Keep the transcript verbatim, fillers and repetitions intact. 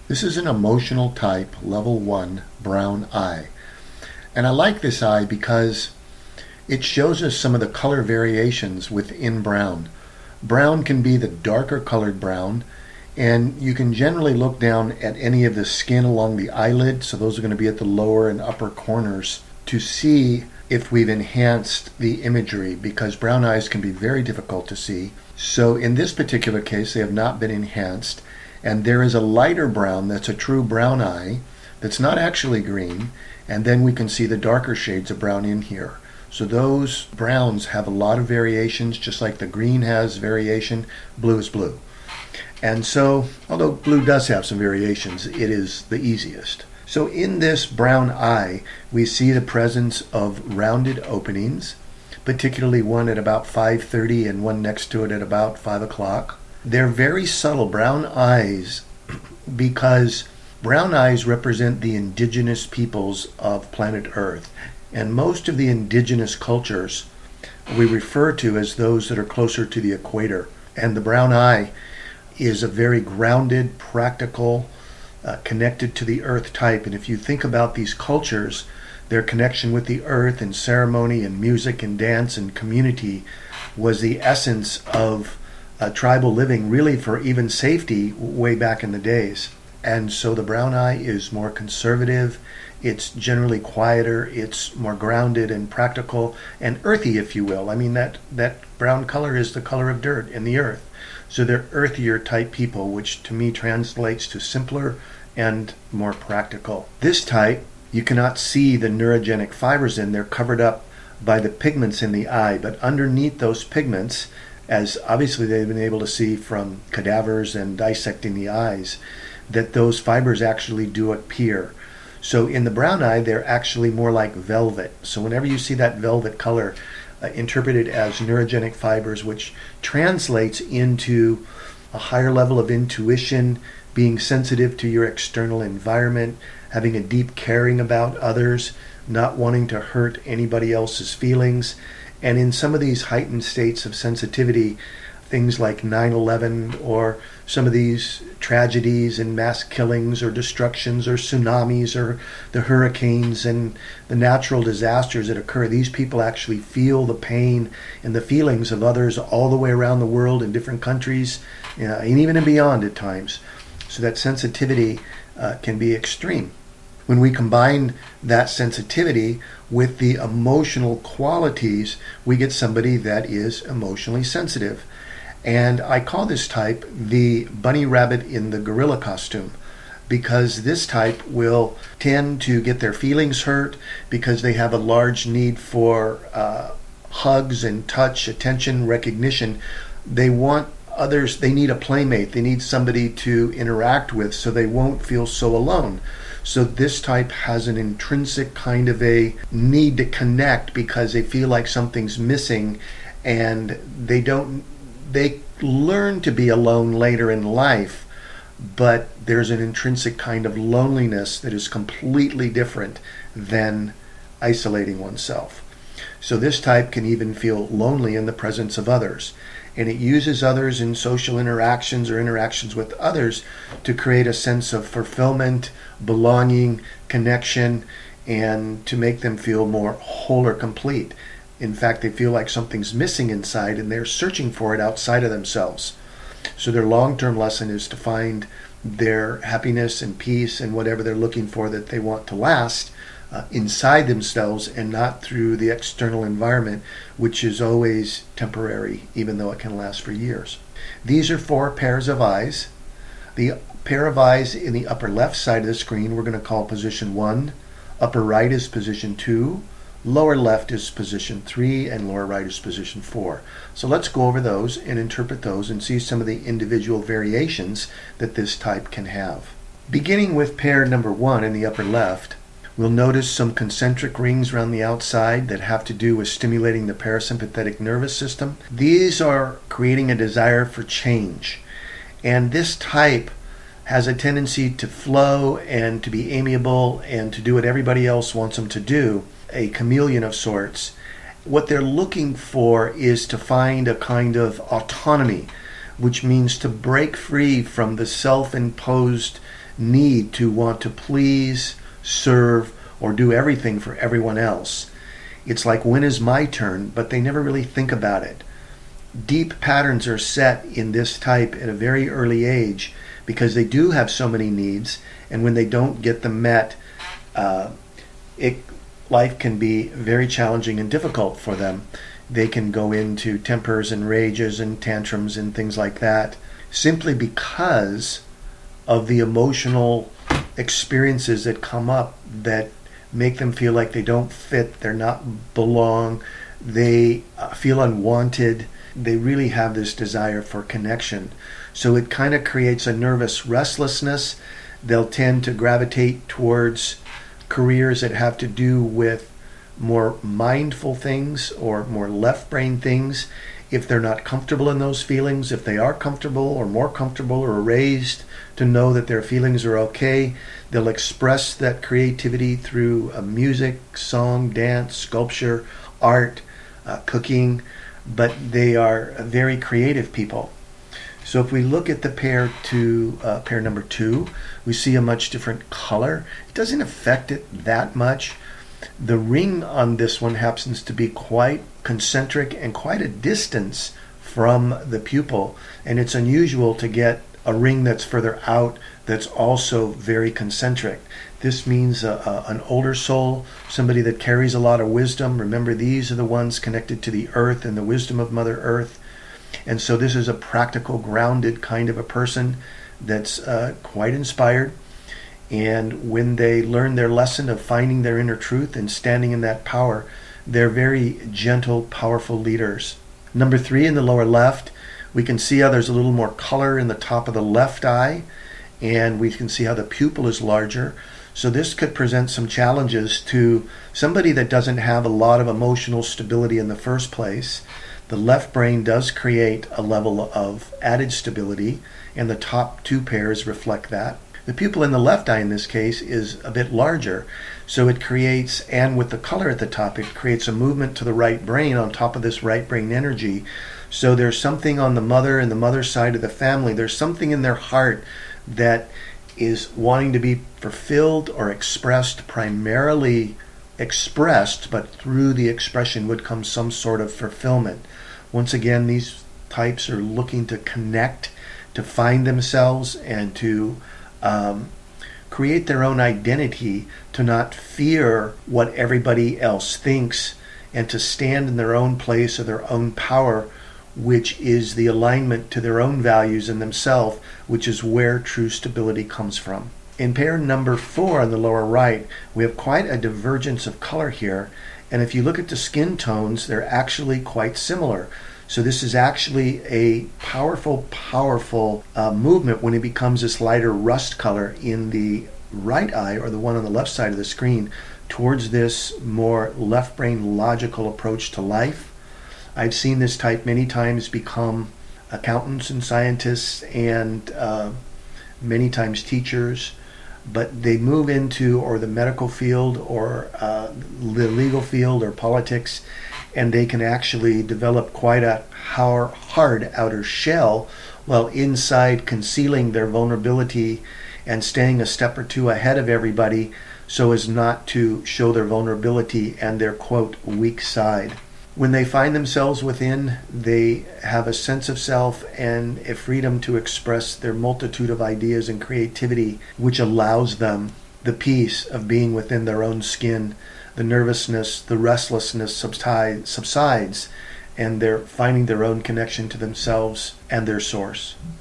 This is an emotional type, level one, brown eye. And I like this eye because it shows us some of the color variations within brown. Brown can be the darker colored brown, and you can generally look down at any of the skin along the eyelid, so those are going to be at the lower and upper corners, to see if we've enhanced the imagery, because brown eyes can be very difficult to see. So in this particular case, they have not been enhanced, and there is a lighter brown that's a true brown eye that's not actually green, and then we can see the darker shades of brown in here. So those browns have a lot of variations, just like the green has variation, blue is blue. And so, although blue does have some variations, it is the easiest. So in this brown eye, we see the presence of rounded openings, particularly one at about five thirty and one next to it at about five o'clock. They're very subtle brown eyes because brown eyes represent the indigenous peoples of planet Earth. And most of the indigenous cultures we refer to as those that are closer to the equator. And the brown eye is a very grounded, practical, uh, connected to the earth type. And if you think about these cultures, their connection with the earth and ceremony and music and dance and community was the essence of uh, tribal living, really for even safety way back in the days. And so the brown eye is more conservative. It's generally quieter, it's more grounded and practical and earthy, if you will. I mean, that, that brown color is the color of dirt in the earth. So they're earthier type people, which to me translates to simpler and more practical. This type, you cannot see the neurogenic fibers in. They're covered up by the pigments in the eye. But underneath those pigments, as obviously they've been able to see from cadavers and dissecting the eyes, that those fibers actually do appear. So in the brown eye, they're actually more like velvet. So whenever you see that velvet color uh, interpreted as neurogenic fibers, which translates into a higher level of intuition, being sensitive to your external environment, having a deep caring about others, not wanting to hurt anybody else's feelings. And in some of these heightened states of sensitivity, things like nine eleven or some of these tragedies and mass killings or destructions or tsunamis or the hurricanes and the natural disasters that occur, these people actually feel the pain and the feelings of others all the way around the world in different countries, uh, and even and beyond at times. So that sensitivity uh, can be extreme. When we combine that sensitivity with the emotional qualities, we get somebody that is emotionally sensitive. And I call this type the bunny rabbit in the gorilla costume, because this type will tend to get their feelings hurt because they have a large need for uh, hugs and touch, attention, recognition. They want others, they need a playmate, they need somebody to interact with so they won't feel so alone. So this type has an intrinsic kind of a need to connect because they feel like something's missing, and they don't They learn to be alone later in life, but there's an intrinsic kind of loneliness that is completely different than isolating oneself. So this type can even feel lonely in the presence of others. And it uses others in social interactions or interactions with others to create a sense of fulfillment, belonging, connection, and to make them feel more whole or complete. In fact, they feel like something's missing inside and they're searching for it outside of themselves. So their long-term lesson is to find their happiness and peace and whatever they're looking for that they want to last uh, inside themselves and not through the external environment, which is always temporary, even though it can last for years. These are four pairs of eyes. The pair of eyes in the upper left side of the screen we're going to call position one. Upper right is position two. Lower left is position three, and lower right is position four. So let's go over those and interpret those and see some of the individual variations that this type can have. Beginning with pair number one in the upper left, we'll notice some concentric rings around the outside that have to do with stimulating the parasympathetic nervous system. These are creating a desire for change. And this type has a tendency to flow and to be amiable and to do what everybody else wants them to do. A chameleon of sorts. What they're looking for is to find a kind of autonomy, which means to break free from the self-imposed need to want to please, serve, or do everything for everyone else. It's like, when is my turn? But they never really think about it. Deep patterns are set in this type at a very early age because they do have so many needs, and when they don't get them met, uh, it, life can be very challenging and difficult for them. They can go into tempers and rages and tantrums and things like that, simply because of the emotional experiences that come up that make them feel like they don't fit, they're not belong, they uh, feel unwanted. They really have this desire for connection. So it kind of creates a nervous restlessness. They'll tend to gravitate towards careers that have to do with more mindful things or more left brain things. If they're not comfortable in those feelings, if they are comfortable or more comfortable or raised to know that their feelings are okay, they'll express that creativity through uh, music, song, dance, sculpture, art, uh, cooking, but they are very creative people. So if we look at the pair to uh, pair number two, we see a much different color. It doesn't affect it that much. The ring on this one happens to be quite concentric and quite a distance from the pupil, and it's unusual to get a ring that's further out that's also very concentric. This means a, a, an older soul, somebody that carries a lot of wisdom. Remember, these are the ones connected to the earth and the wisdom of Mother Earth. And so this is a practical, grounded kind of a person that's uh, quite inspired. And when they learn their lesson of finding their inner truth and standing in that power, they're very gentle, powerful leaders. Number three, in the lower left, we can see how there's a little more color in the top of the left eye, and we can see how the pupil is larger. So this could present some challenges to somebody that doesn't have a lot of emotional stability in the first place. The left brain does create a level of added stability, and the top two pairs reflect that. The pupil in the left eye in this case is a bit larger, so it creates, and with the color at the top, it creates a movement to the right brain on top of this right brain energy. So there's something on the mother and the mother side of the family, there's something in their heart that is wanting to be fulfilled or expressed, primarily expressed, but through the expression would come some sort of fulfillment. Once again, these types are looking to connect, to find themselves, and to um, create their own identity, to not fear what everybody else thinks, and to stand in their own place or their own power, which is the alignment to their own values and themselves, which is where true stability comes from. In pair number four on the lower right, we have quite a divergence of color here, and if you look at the skin tones, they're actually quite similar. So this is actually a powerful, powerful uh, movement when it becomes this lighter rust color in the right eye, or the one on the left side of the screen, towards this more left brain logical approach to life. I've seen this type many times become accountants and scientists, and uh, many times teachers, but they move into or the medical field or uh, the legal field or politics, and they can actually develop quite a hard outer shell while inside concealing their vulnerability and staying a step or two ahead of everybody so as not to show their vulnerability and their, quote, weak side. When they find themselves within, they have a sense of self and a freedom to express their multitude of ideas and creativity, which allows them the peace of being within their own skin. The nervousness, the restlessness subsides, and they're finding their own connection to themselves and their source.